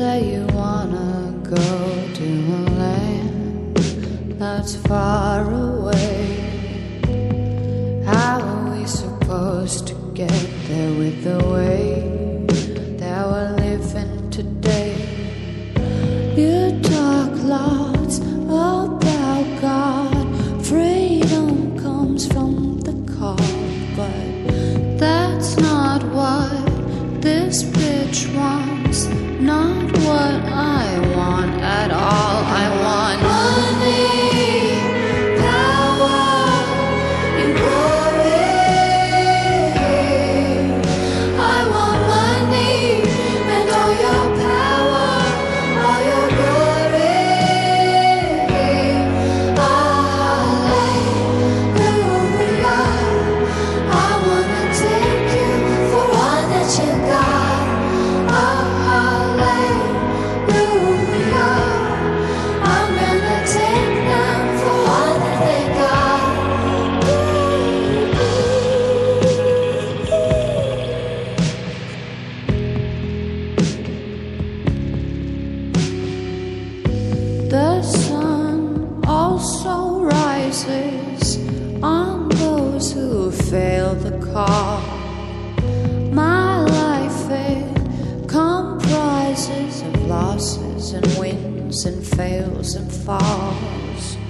that you wanna go to a land that's far away. How are we supposed to get there with the way that we're living today? You talk lots about God, freedom comes from the call, but that's not what this bitch wants, not what I want at all. I want money, power, and glory. I want money and all your power, all your glory. Hallelujah. I wanna take you for all that you got. Hallelujah. I'm gonna take them for all that they got. The sun also rises on those who fail the call. My life, it comprises of losses and wins and fails and falls.